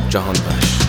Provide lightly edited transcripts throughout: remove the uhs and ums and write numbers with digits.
جهانبخش.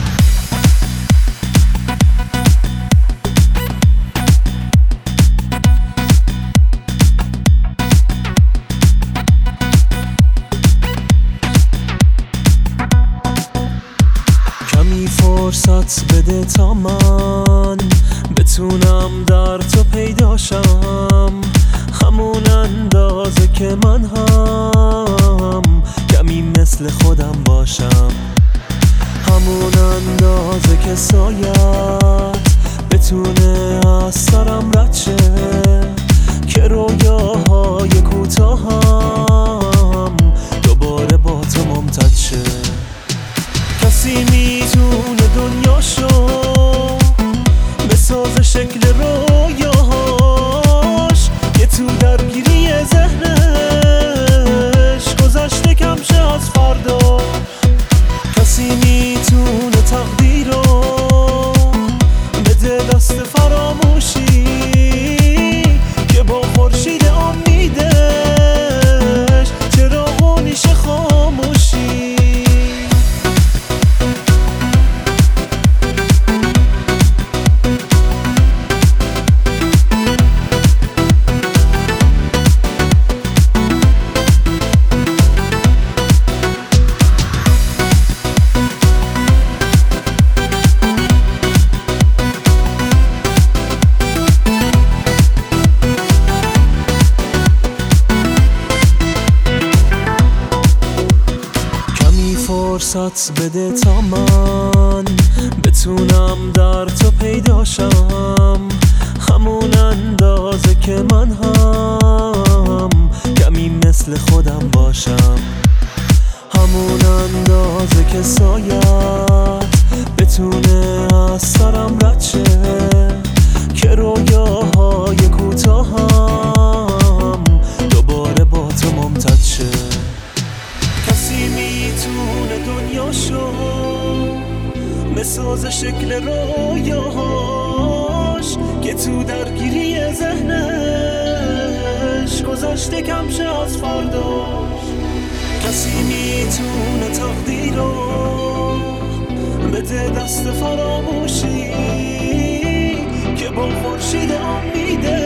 کمی فرصت بده تا من بتونم در تو پیداشم، همون اندازه که من هم کمی مثل خودم باشم، همون اندازه که سایت بتونه از سرم رد شه، که رویاهای کوتاهم دوباره با تو ممتد شه. کسی میتونه دنیاشو بسازه شکل رویاهاش، که تو درگیری ذهنش گذشته کم شه از فردا. کسی میتونه تقدیر رو بده دست فراموشی، که با خورشید امیدش چراغونیش خاموشی. فرصت بده تا من بتونم در تو پیداشم، همون اندازه که من هم کمی مثل خودم باشم، همون اندازه که سایت بتونه از سرم رد شه، که رویاهای کوتاهم دوباره با تو ممتد شه. کسی میتونه دنیاشو بسازه شکل رویاهاش، که تو درگیری ذهنش گذشته کم شه از فرداش. کسی میتونه تقدیر رو بده دست فراموشی، که با خورشید امیده